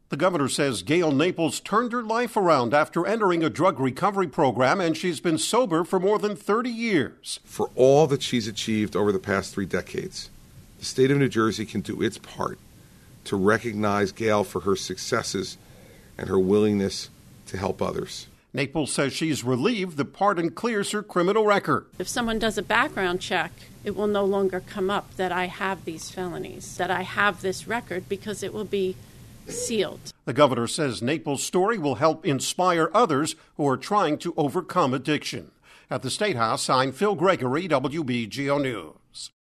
The governor says Gail Naples turned her life around after entering a drug recovery program, and she's been sober for more than 30 years. For all that she's achieved over the past 3 decades, the state of New Jersey can do its part to recognize Gail for her successes and her willingness to help others. Naples says she's relieved the pardon clears her criminal record. If someone does a background check, it will no longer come up that I have these felonies, that I have this record, because it will be sealed. The governor says Naples' story will help inspire others who are trying to overcome addiction. At the State House, I'm Phil Gregory, WBGO News.